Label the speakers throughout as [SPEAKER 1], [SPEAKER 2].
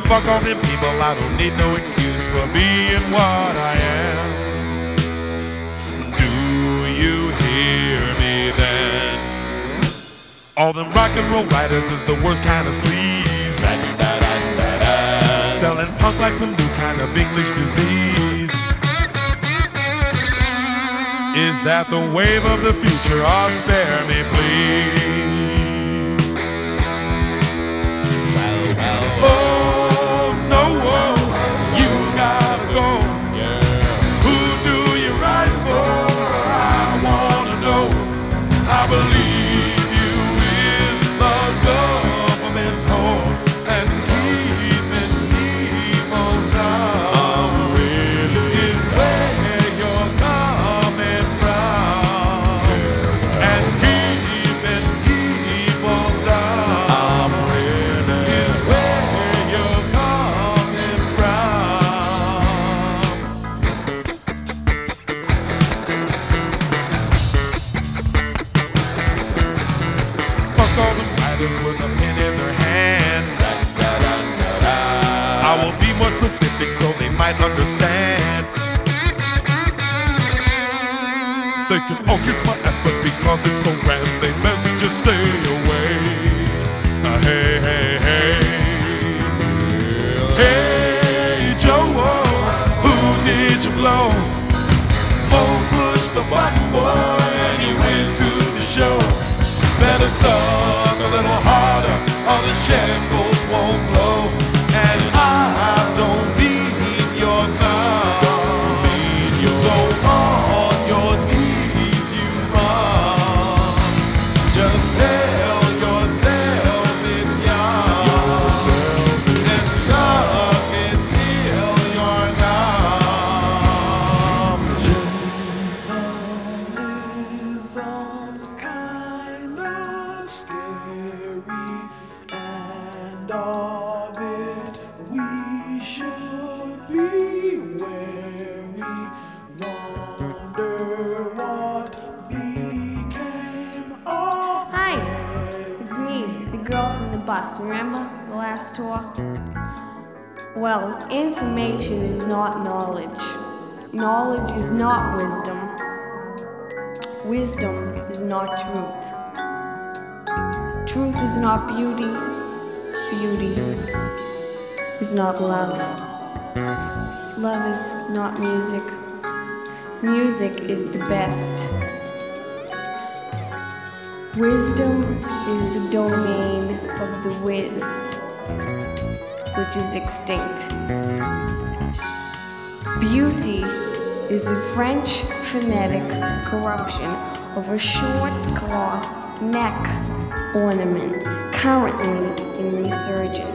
[SPEAKER 1] fuck all them people, I don't need no excuse for being what I am. Do you hear me then? All them rock and roll writers is the worst kind of sleaze. Selling punk like some new kind of English disease. Is that the wave of the future? Oh, spare me, please. Oh, no, you gotta go. Who do you write for? I wanna know. I believe you is the government's whore and keeping people down. Really is where you're coming from, and keeping people down. Really is where you're coming from. Fuck all the writers with a pen in their hand. I will be more specific so they might understand. They can all kiss my ass, but because it's so grand, they best just stay away. Hey, hey, hey. Hey, Joe, who did you blow? Oh, push the button, boy, and he went to the show. Better suck a little harder, or the shackles won't flow. And I don't need your love. So on your knees you must just tell yourself it's yours, and suck it till you're numb. Journalism's kinda scary, and of it we should be wary. Wonder what became of
[SPEAKER 2] Hi, it's me, the girl from the bus. Remember the last tour? Well, information is not knowledge. Knowledge is not wisdom. Wisdom is not truth. Truth is not beauty. Beauty is not love. Love is not music. Music is the best. Wisdom is the domain of the whiz, which is extinct. Beauty is a French phonetic corruption of a short cloth neck ornament currently in resurgence.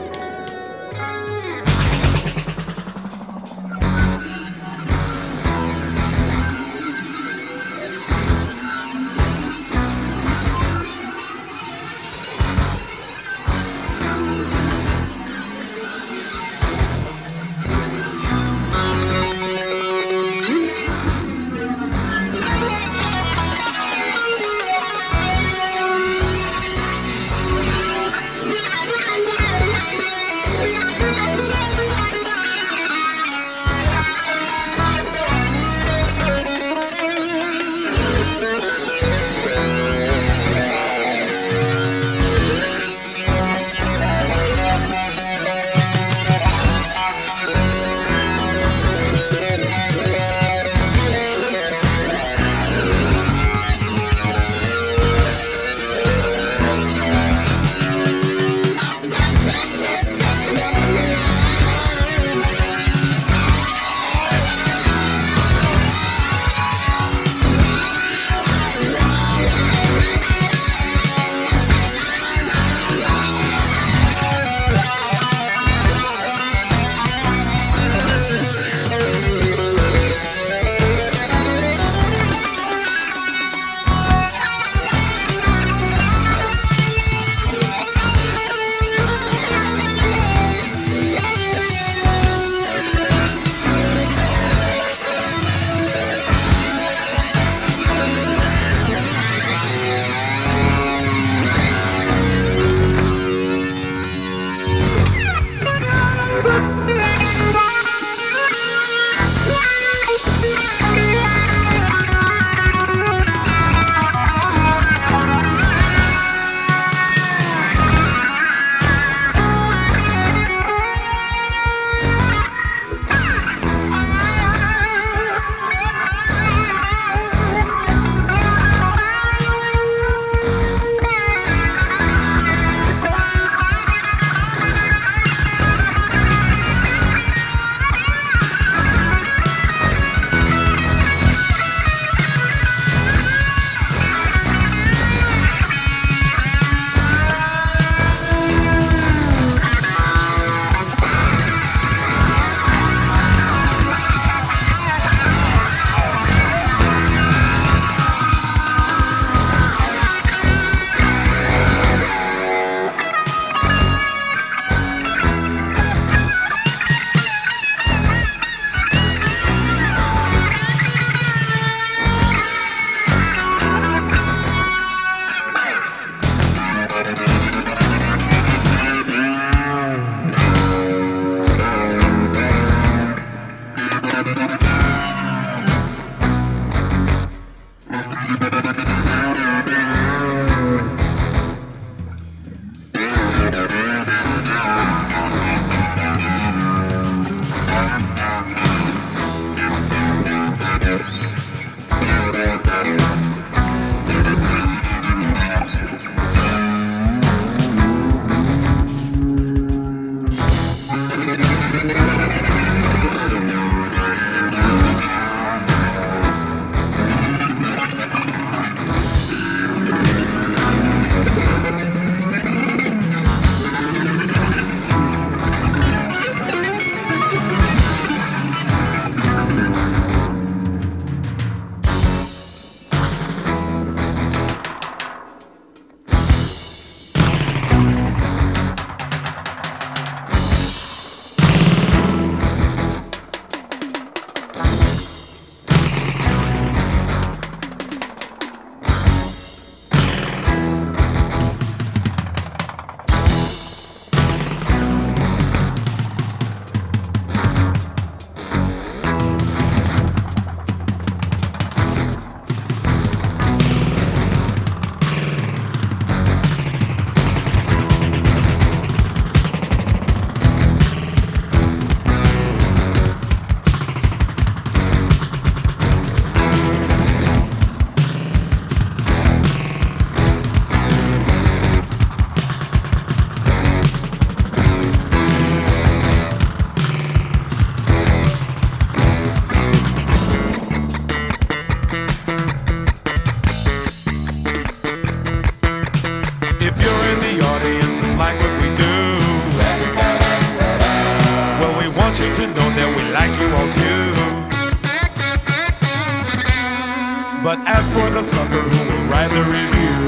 [SPEAKER 1] But as for the sucker who will write the review,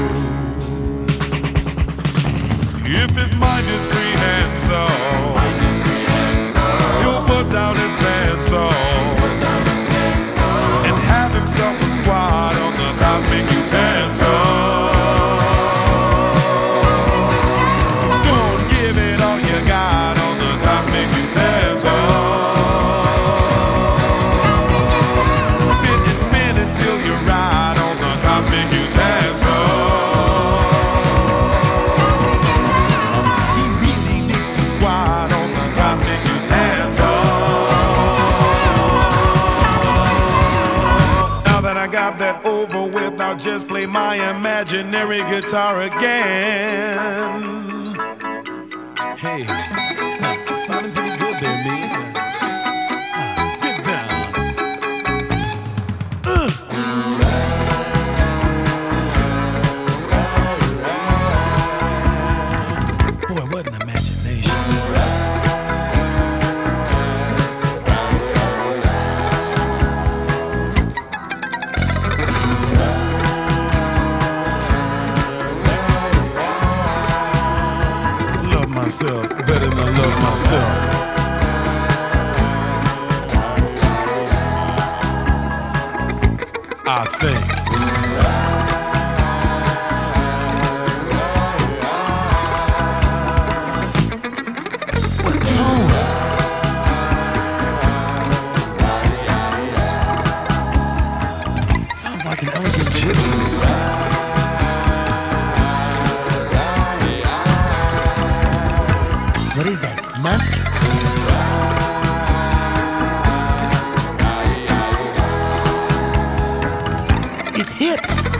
[SPEAKER 1] if his mind is prehensile, he'll put down his pencil and have himself a squad on the cosmic utensil. Don't give it all you got on the cosmic utensil. Sit and spin until you ride on the cosmic utensil. He really needs to squat on the cosmic utensil. Now that I got that over with, I'll just play my imaginary guitar again. Hey, sounding pretty good there, man. Get down. Boy, what an imagination. Love myself better than I love myself. I think. What tone? Sounds like an elegant gypsy. What is that? Musk? It's hip.